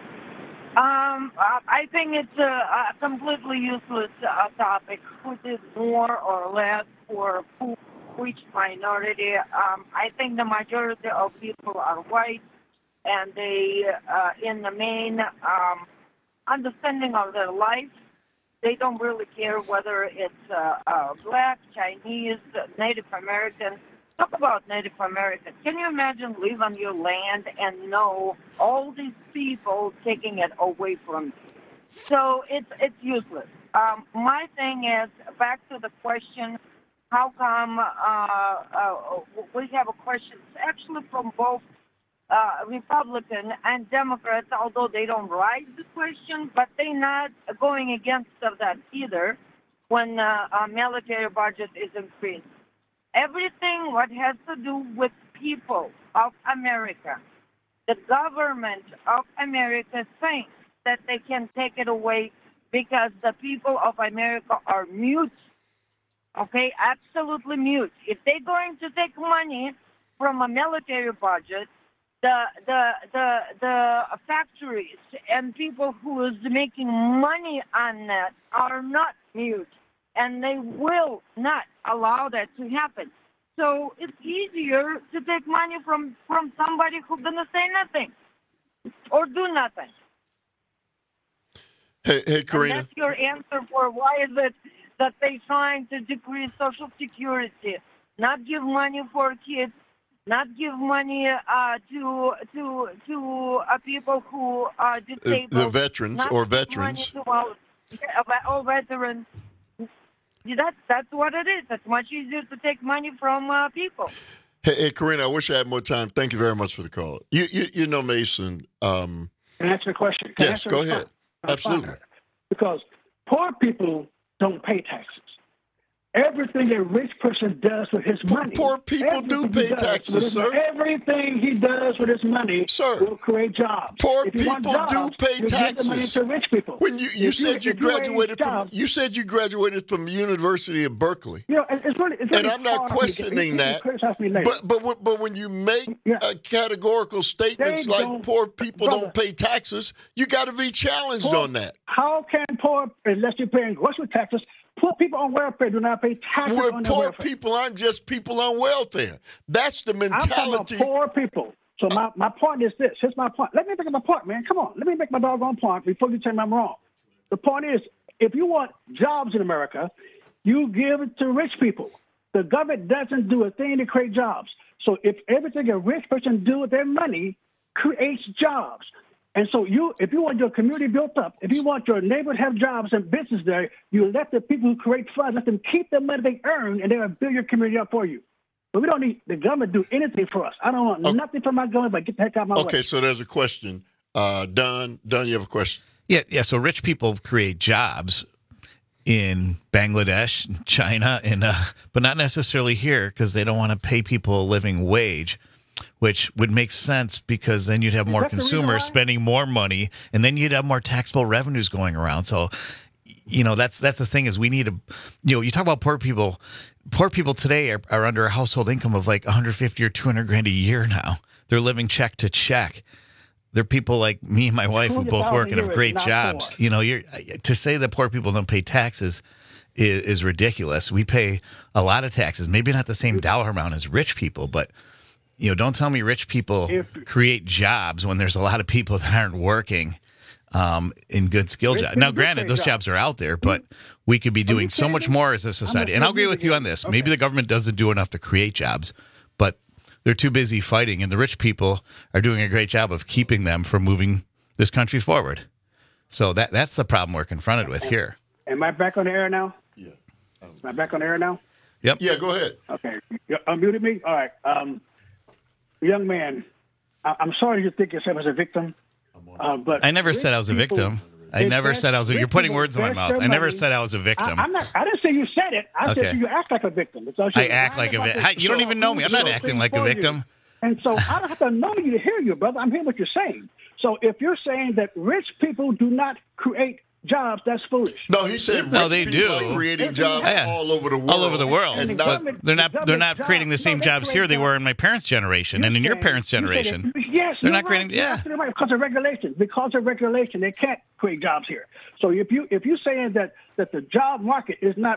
Um, uh, I think it's a, a completely useless uh, topic. Who did more or less for who, which minority? Um, I think the majority of people are white, and they, uh, in the main, um, understanding of their life, they don't really care whether it's uh, uh, black, Chinese, Native American. Talk about Native American. Can you imagine live on your land and know all these people taking it away from you? So it's it's useless. Um, my thing is, back to the question, how come uh, uh, we have a question actually from both uh, Republican and Democrats, although they don't raise the question, but they're not going against of that either when uh, a military budget is increased. Everything what has to do with people of America, the government of America thinks that they can take it away because the people of America are mute. Okay, absolutely mute. If they're going to take money from a military budget, the the the the factories and people who is making money on that are not mute. And they will not allow that to happen. So it's easier to take money from, from somebody who's going to say nothing or do nothing. Hey, hey, Karina. And that's your answer for why is it that they're trying to decrease Social Security, not give money for kids, not give money uh, to to to uh, people who are disabled. The veterans not or give veterans. money to all, all veterans. That's, that's what it is. It's much easier to take money from uh, people. Hey, hey, Karina, I wish I had more time. Thank you very much for the call. You you, you know Mason. Um, Can I answer the question? Can I yes, answer go the ahead. question? Absolutely. Because poor people don't pay taxes. Everything a rich person does with his money. Poor people do pay taxes, sir. Everything he does with his money sir, will create jobs. Poor if you people want jobs, do pay you taxes. Give the money to rich people. When you, you if said you, you graduated you from you said you graduated from the University of Berkeley. You know, it's really, it's really and I'm not questioning that. But but but when you make yeah. uh, categorical statements they like poor people brother, don't pay taxes, you got to be challenged poor, on that. How can poor, unless you're paying grocery taxes, poor people on welfare do not pay taxes Where on poor their welfare. people aren't just people on welfare. That's the mentality. I'm talking about poor people. So my, my point is this. Here's my point. Let me make my point, man. Come on. Let me make my doggone point before you tell me I'm wrong. The point is, if you want jobs in America, you give it to rich people. The government doesn't do a thing to create jobs. So if everything a rich person do with their money creates jobs. And so you, if you want your community built up, if you want your neighborhood to have jobs and business there, you let the people who create funds, let them keep the money they earn, and they'll build your community up for you. But we don't need the government to do anything for us. I don't want okay. nothing from my government but get the heck out of my okay, way. Okay, so there's a question. Uh, Don, Don, you have a question? Yeah, yeah. So rich people create jobs in Bangladesh, China, and uh, but not necessarily here because they don't want to pay people a living wage. Which would make sense because then you'd have more consumers spending more money, and then you'd have more taxable revenues going around. So, you know, that's that's the thing is we need to, you know, you talk about poor people. Poor people today are, are under a household income of like one hundred fifty or two hundred grand a year now. They're living check to check. They're people like me and my wife who both work and have great jobs. You know, you're to say that poor people don't pay taxes is, is ridiculous. We pay a lot of taxes, maybe not the same dollar amount as rich people, but. You know, don't tell me rich people if, create jobs when there's a lot of people that aren't working um, in good skill jobs. Now, granted, those jobs are out there, but we could be doing so much more as a society. And I'll agree with you on this. Maybe the government doesn't do enough to create jobs, but they're too busy fighting, and the rich people are doing a great job of keeping them from moving this country forward. So that that's the problem we're confronted with here. Am I back on the air now? Yeah. Am I back on the air now? Yep. Yeah, go ahead. Okay. You unmuted me? All right. Um, young man, I- I'm sorry you think yourself as a victim, uh, but I never said I was a victim. I never said I was a You're putting words in my mouth. I never said I was a victim. I, I'm not, I didn't say you said it. I Okay. said you act like a victim. It's I act like a victim. You don't even know me. I'm not acting like a victim. And so I don't have to know you to hear you, brother. I'm hearing what you're saying. So if you're saying that rich people do not create jobs, that's foolish. No, he said No, rich they people do. are creating jobs Yeah. all over the world. All over the world. And But not, they're not they're not creating the same jobs here they were in my parents' generation and in your parents' generation. Yes, They're you're not creating right. You're yeah. absolutely right. Because of regulation. Because of regulation, they can't create jobs here. So if you if you're saying that that the job market is not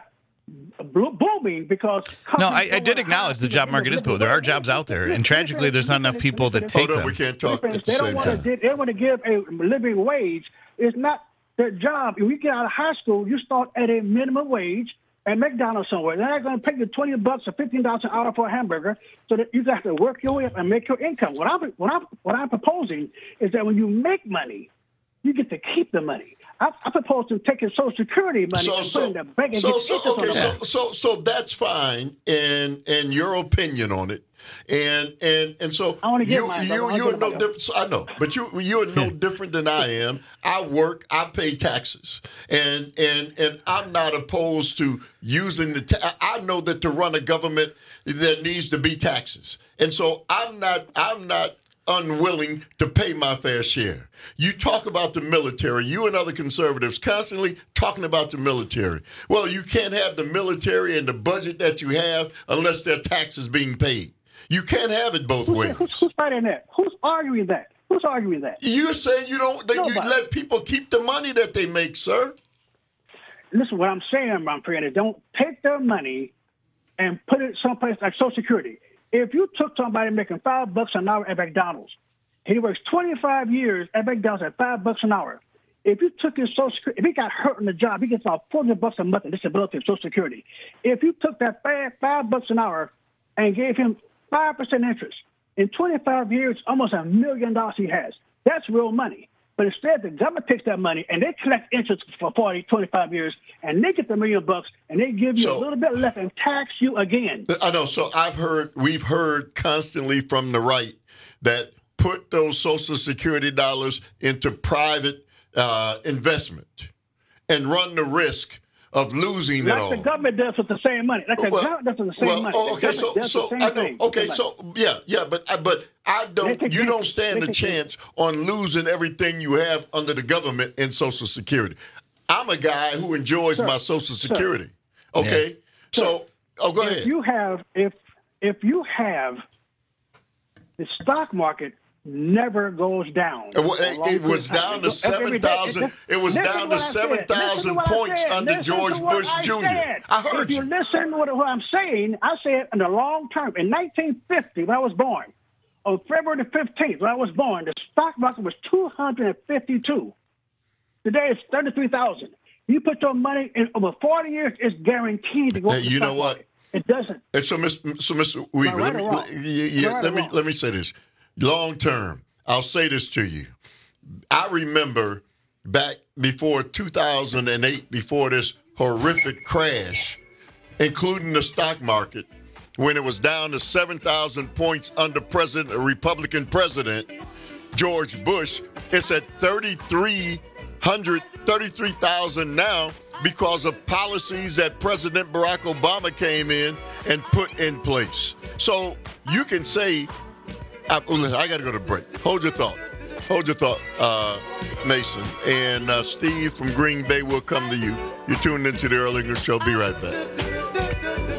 booming because No, I, I did acknowledge the job market is booming. There are jobs out there, and tragically, there's not enough people to take them. we can't talk at the they don't same want time. to. They want to give a living wage. It's not their job. If you get out of high school, you start at a minimum wage at McDonald's somewhere. They're not going to pay you twenty bucks or fifteen dollars an hour for a hamburger, so that you have to work your way up and make your income. What I'm what I'm what I'm proposing is that when you make money, you get to keep the money. I, I propose to take your Social Security money So, and so, put it in the bank and so, get so, interest on okay, the so, money. so, so that's fine, and and your opinion on it, and and and so I wanna get you mine, you brother. I you wanna are get no mine. different. So I know, but you you are no different than I am. I work, I pay taxes, and and and I'm not opposed to using the. Ta- I know that to run a government, there needs to be taxes, and so I'm not I'm not. unwilling to pay my fair share. You talk about the military. You and other conservatives constantly talking about the military. Well, you can't have the military and the budget that you have unless their taxes being paid. You can't have it both Who's, ways. who's, who's fighting that? Who's arguing that? Who's arguing that? You're saying you don't that you Nobody. let people keep the money that they make, sir. Listen, what I'm saying, my friend, is don't take their money and put it someplace like Social Security. If you took somebody making five bucks an hour at McDonald's, he works twenty-five years at McDonald's at five bucks an hour. If you took his Social Security, if he got hurt on the job, he gets about four hundred bucks a month in disability of Social Security. If you took that five, five bucks an hour and gave him five percent interest, in twenty-five years, almost a million dollars he has. That's real money. But instead, the government takes that money and they collect interest for forty, twenty-five years, and they get the million bucks, and they give you So- a little bit left and tax you again. I know. So I've heard, we've heard constantly from the right that put those Social Security dollars into private uh, investment and run the risk of losing Like it all. the government does with the same money. Like the Well, government does with the same well, money. oh, The okay, so government does so the same I know. thing with Okay, the so money. yeah, yeah, but I- but I don't. They take- You don't stand they a take- chance on losing everything you have under the government in Social Security. I'm a guy who enjoys Sir, my Social sir. Security. Okay, so oh, go if ahead. you have if if you have the stock market never goes down. It, wa- for a it- long it was period of down time. to seven thousand. It was Listen down to to what I said. seven Listen to thousand what I points said. under Listen to George what Bush I Junior said. I heard if you. you listen to what, what I'm saying, I said in the long term, in nineteen fifty, when I was born, on February the fifteenth, when I was born, the stock market was two hundred fifty-two. Today it's thirty-three thousand. You put your money in over forty years, it's guaranteed to go Hey, up the you know stock what? market. It doesn't. And so, Mister So, Mister Weaver, right let me or wrong? let, yeah, yeah, Right or let me wrong? let me say this. Long term, I'll say this to you. I remember back before two thousand eight, before this horrific crash, including the stock market, when it was down to seven thousand points under President, a Republican president, George Bush. It's at thirty-three hundred, thirty-three thousand now because of policies that President Barack Obama came in and put in place. So you can say, I, I got to go to break. Hold your thought. Hold your thought, uh, Mason. And uh, Steve from Green Bay will come to you. You're tuned into the Earl English Show. Be right back.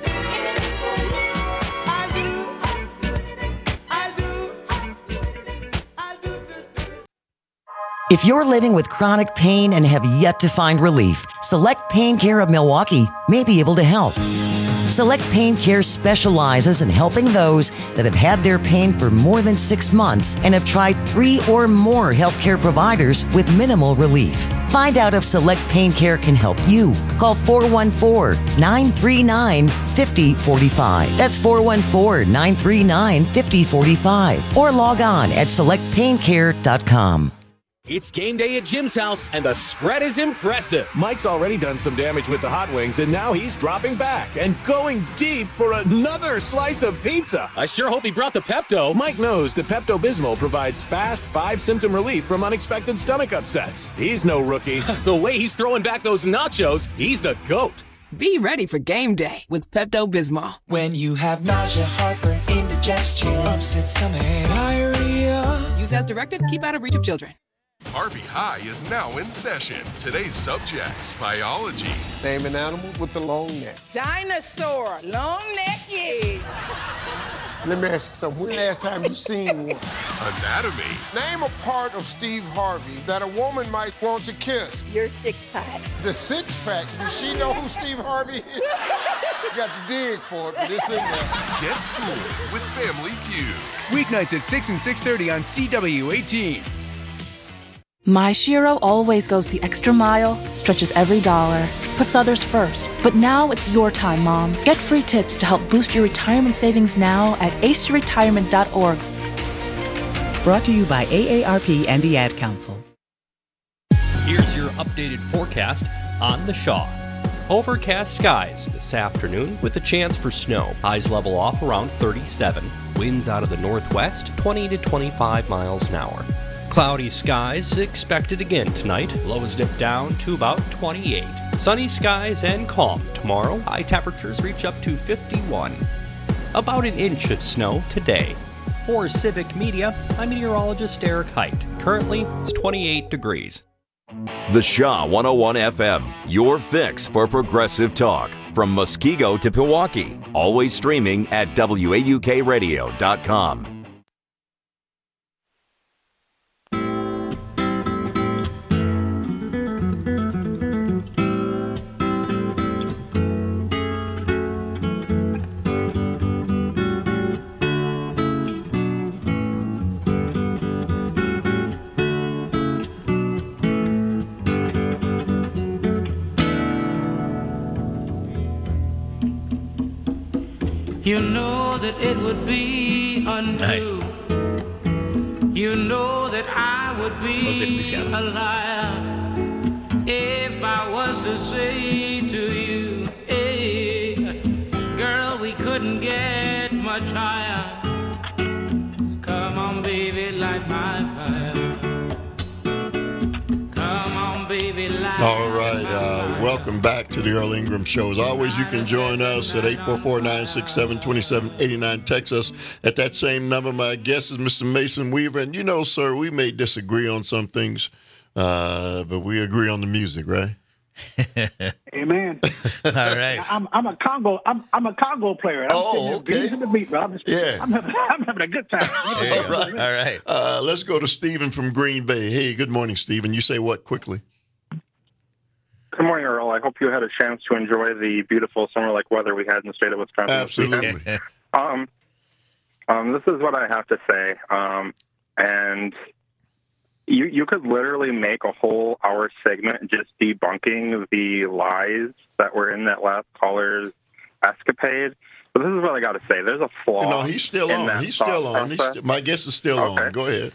If you're living with chronic pain and have yet to find relief, Select Pain Care of Milwaukee may be able to help. Select Pain Care specializes in helping those that have had their pain for more than six months and have tried three or more healthcare providers with minimal relief. Find out if Select Pain Care can help you. Call four one four, nine three nine, five zero four five. That's four one four, nine three nine, five zero four five. Or log on at select pain care dot com. It's game day at Jim's house, and the spread is impressive. Mike's already done some damage with the hot wings, and now he's dropping back and going deep for another slice of pizza. I sure hope he brought the Pepto. Mike knows the Pepto-Bismol provides fast, five-symptom relief from unexpected stomach upsets. He's no rookie. The way he's throwing back those nachos, he's the GOAT. Be ready for game day with Pepto-Bismol. When you have nausea, heartburn, indigestion, upset stomach, diarrhea. Use as directed. Keep out of reach of children. Harvey High is now in session. Today's subjects: biology. Name an animal with a long neck. Dinosaur, long neck, yeah. Let me ask you something. When last time you seen one? Anatomy. Name a part of Steve Harvey that a woman might want to kiss. Your six pack. The six pack? Does she know who Steve Harvey is? You got to dig for it, but it's in there. Get schooled with Family Feud. Weeknights at six and six thirty on C W eighteen. My Shiro always goes the extra mile, stretches every dollar, puts others first. But now it's your time, Mom. Get free tips to help boost your retirement savings now at ace your retirement dot org. Brought to you by A A R P and the Ad Council. Here's your updated forecast on the Shaw. Overcast skies this afternoon with a chance for snow. Highs level off around thirty-seven. Winds out of the northwest, twenty to twenty-five miles an hour. Cloudy skies expected again tonight. Lows dip down to about twenty-eight. Sunny skies and calm tomorrow. High temperatures reach up to fifty-one. About an inch of snow today. For Civic Media, I'm meteorologist Eric Height. Currently, it's twenty-eight degrees. The Shaw one oh one F M, your fix for progressive talk. From Muskego to Pewaukee. Always streaming at W A U K radio dot com. You know that it would be untrue. Nice. You know that I would be a liar if I was to say to you, hey, girl, we couldn't get much higher. Come on, baby, light my fire. Come on, baby, light All right, uh, welcome back to the Earl Ingram Show. As always, you can join us at eight four four, nine six seven, two seven eight nine. Text us at that same number. My guest is Mister Mason Weaver. And you know, sir, we may disagree on some things, uh, but we agree on the music, right? Amen. All right. I'm I'm a Congo I'm I'm a Congo player. I'm Oh, okay. The beat, bro. I'm, just, Yeah. I'm, having, I'm having a good time. All right. All right. Uh, let's go to Stephen from Green Bay. Hey, good morning, Stephen. You say what quickly? Good morning, Earl. I hope you had a chance to enjoy the beautiful summer-like weather we had in the state of Wisconsin. Absolutely. um, um, this is what I have to say. Um, and you you could literally make a whole hour segment just debunking the lies that were in that last caller's escapade. But this is what I got to say. There's a flaw. No, he's still in on. that He's still thought on. He's process. st- my guest is still Okay. on. Go ahead.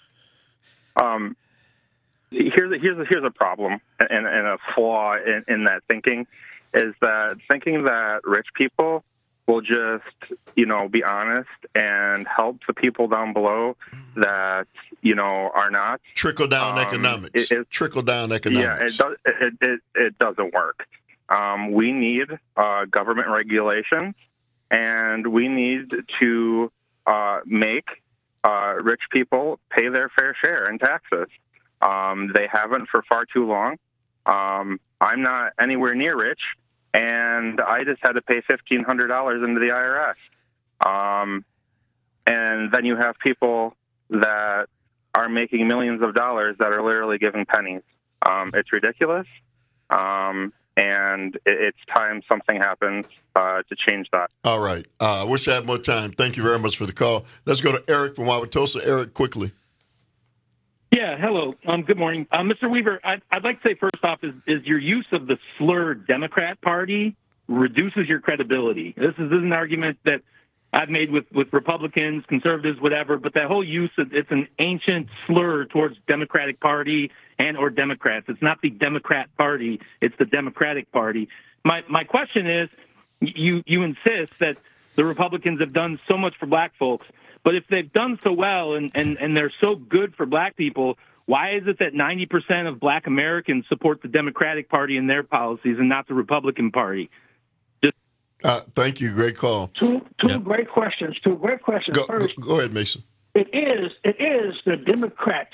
Um, here's a, here's a, here's a problem and, and a flaw in, in that thinking is that thinking that rich people will just, you know, be honest and help the people down below that, you know, are not. Trickle down Um, economics. it- it- Trickle down Yeah, economics. it does. It it, it doesn't work. Um, we need uh, government regulations, and we need to uh, make uh, rich people pay their fair share in taxes. Um, they haven't for far too long. Um, I'm not anywhere near rich, and I just had to pay fifteen hundred dollars into the I R S. Um, and then you have people that are making millions of dollars that are literally giving pennies. Um, it's ridiculous, um, and it, it's time something happens uh, to change that. All right. I uh, wish I had more time. Thank you very much for the call. Let's go to Eric from Wauwatosa. Eric, quickly. Yeah, hello. Um, good morning. Uh, Mister Weaver, I'd, I'd like to say first off is, is your use of the slur Democrat Party reduces your credibility. This is, this is an argument that I've made with, with Republicans, conservatives, whatever, but that whole use of it's an ancient slur towards Democratic Party and or Democrats. It's not the Democrat Party, it's the Democratic Party. My my question is, you you insist that the Republicans have done so much for black folks, but if they've done so well and, and, and they're so good for black people, why is it that ninety percent of black Americans support the Democratic Party and their policies and not the Republican Party? Uh, thank you. Great call. Two two yep. great questions. Two great questions. Go, First, go, go ahead, Mason. It is it is the Democrat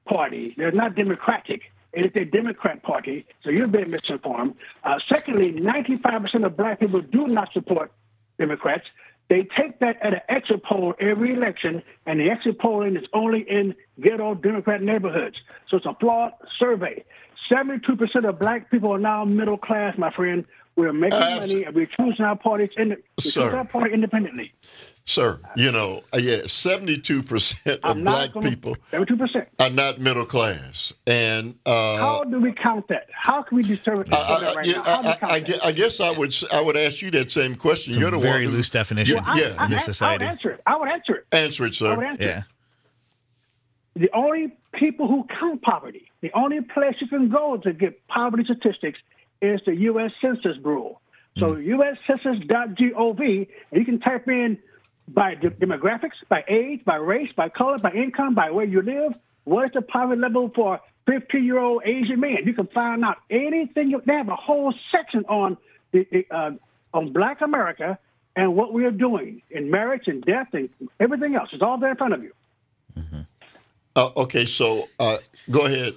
Party. They're not Democratic. It is a Democrat Party, so you've been misinformed. Uh, secondly, ninety-five percent of black people do not support Democrats. They take that at an exit poll every election, and the exit polling is only in ghetto Democrat neighborhoods. So it's a flawed survey. seventy-two percent of black people are now middle class, my friend. We're making uh, money, and we're choosing our parties in, we're choosing our party independently. Sir, you know, uh, yeah, seventy-two percent of black gonna, people seventy-two percent are not middle class. And uh, how do we count that? How can we determine I, I, that right yeah, now? How do we count I, I, that? I guess I would I would ask you that same question. It's You're a the very one loose who, definition yeah, yeah. I, in this society. I would answer it. I would answer it. Answer it, sir. I would answer yeah. it. The only people who count poverty, the only place you can go to get poverty statistics is the U S Census Bureau. So mm. U S census dot gov, and you can type in by de- demographics, by age, by race, by color, by income, by where you live. What is the poverty level for fifty-year-old Asian men? You can find out anything. They have a whole section on the, the uh, on Black America and what we are doing in marriage and death and everything else. It's all there in front of you. Mm-hmm. Uh, okay, so uh, go ahead.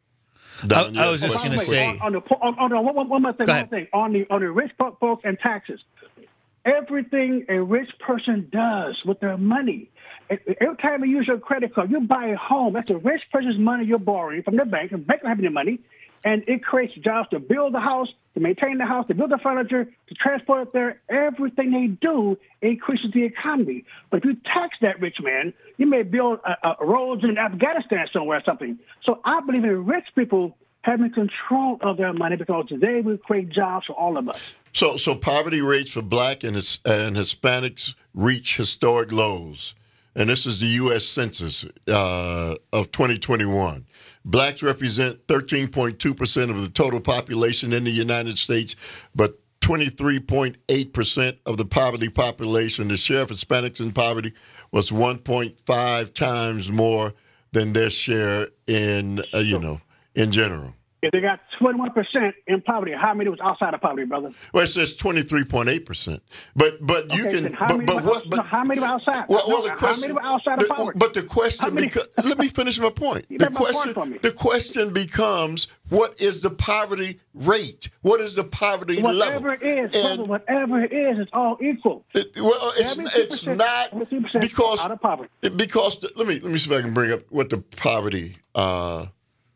Don, I, I was just going to say on, on the on, on, on, one, one more thing, one more thing on the on the rich folk and taxes. Everything a rich person does with their money, every time you use your credit card, you buy a home. That's a rich person's money you're borrowing from the bank. The bank don't have any money, and it creates jobs to build the house, to maintain the house, to build the furniture, to transport it there. Everything they do increases the economy. But if you tax that rich man, you may build a, a roads in Afghanistan somewhere or something. So I believe in rich people having control of their money because they will create jobs for all of us. So, so poverty rates for Black and, and Hispanics reach historic lows, and this is the U S Census uh, of twenty twenty-one. Blacks represent thirteen point two percent of the total population in the United States, but twenty-three point eight percent of the poverty population. The share of Hispanics in poverty was one point five times more than their share in, uh, you know, in general. If they got twenty-one percent in poverty, how many was outside of poverty, brother? Well, it says twenty-three point eight percent. But but you okay, can. How but, many but were, what? But, no, how many were outside? Well, well no, the question, how many were outside the, of poverty? But the question, many, beca- let me finish my point. You the my question, point for me. the question becomes, what is the poverty rate? What is the poverty whatever level? Whatever it is, brother, whatever it is, it's all equal. It, well, it's it's not because out of poverty. Because the, let me let me see if I can bring up what the poverty uh,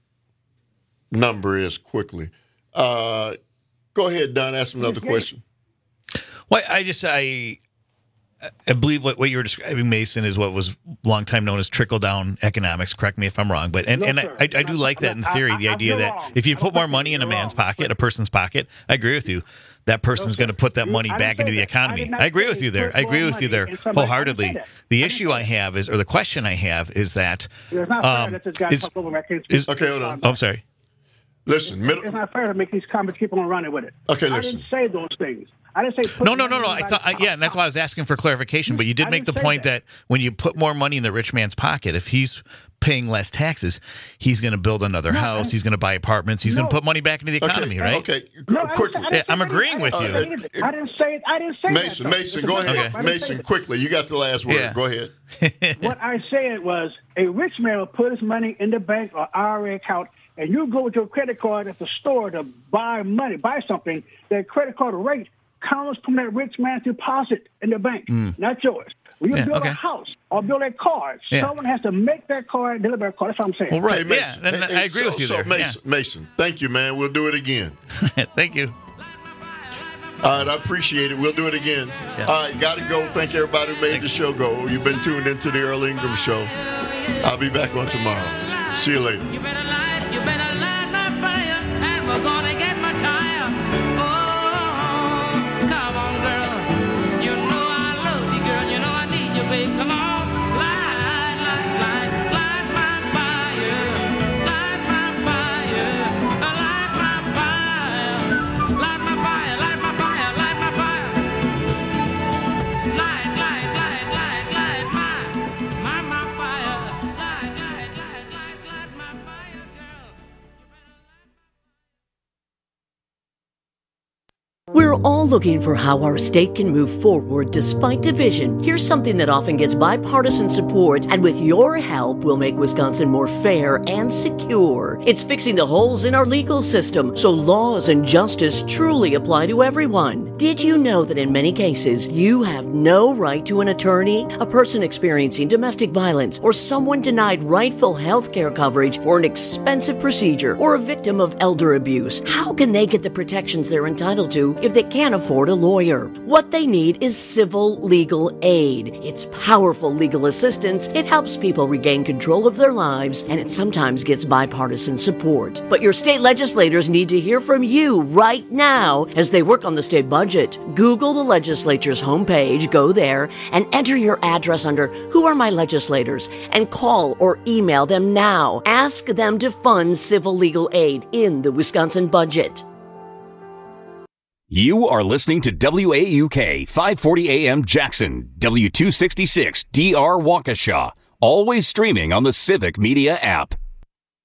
number is quickly. Uh, go ahead, Don. Ask him another question. Well, I just I I believe what, what you were describing, Mason, is what was a long time known as trickle down economics. Correct me if I'm wrong, but and, no, and I, I, I do like that in theory. The idea that wrong. if you put more money in a man's pocket, a person's pocket, I agree with you. That person's going to put that money back into the economy. I agree with you there. I agree with you there wholeheartedly. The issue I have is, or the question I have is that um, is, is okay. Hold on. Oh, I'm sorry. Listen, middle- it's not fair to make these comments keep on running with it. Okay, I listen. didn't say those things. I didn't say. Put No, no, no, no. I thought, I, yeah, and that's why I was asking for clarification. But you did I make the didn't say point that. that. when you put more money in the rich man's pocket, if he's paying less taxes, he's going to build another No, house. I- He's going to buy apartments. He's No. going to put money back into the economy, okay, right? Okay, No, I quickly. didn't say- I didn't I'm say agreeing with anything. you. I didn't, I didn't say. I didn't say Mason, that. Mason, though. go Listen, ahead. I didn't say Mason, that. quickly. You got the last word. Yeah. Go ahead. What I said was a rich man will put his money in the bank or I R A account, and you go with your credit card at the store to buy money, buy something. That credit card rate comes from that rich man's deposit in the bank, Mm. not yours. When you Yeah, build okay. a house or build a car, Yeah. someone has to make that car and deliver a car. That's what I'm saying. Well, right. Hey, Mason, yeah, and hey, I agree so, with you so there. Mason, Mason, thank you, man. We'll do it again. Yeah. Thank you. All right, I appreciate it. We'll do it again. Yeah. All right, got to go. Thank everybody who made Thanks. the show go. You've been tuned into the Earl Ingram Show. I'll be back on tomorrow. See you later. You better light, you better light my fire, and we're gonna get my tire. Oh, come on, girl. You know I love you, girl. You know I need you, babe. Come on, light, light, light, light my fire, light my fire, light my fire, light my fire, light my fire, light my fire. Light, light, light, light, light my, my, my fire. Light, light, light, light, light my fire. We're all looking for how our state can move forward despite division. Here's something that often gets bipartisan support, and with your help, we'll make Wisconsin more fair and secure. It's fixing the holes in our legal system so laws and justice truly apply to everyone. Did you know that in many cases, you have no right to an attorney? A person experiencing domestic violence or someone denied rightful health care coverage for an expensive procedure or a victim of elder abuse. How can they get the protections they're entitled to if they can't afford a lawyer? What they need is civil legal aid. It's powerful legal assistance. It helps people regain control of their lives, and it sometimes gets bipartisan support. But your state legislators need to hear from you right now as they work on the state budget. Google the legislature's homepage, go there, and enter your address under Who Are My Legislators, and call or email them now. Ask them to fund civil legal aid in the Wisconsin budget. You are listening to W A U K five forty A M Jackson, W two sixty-six D R Waukesha, always streaming on the Civic Media app.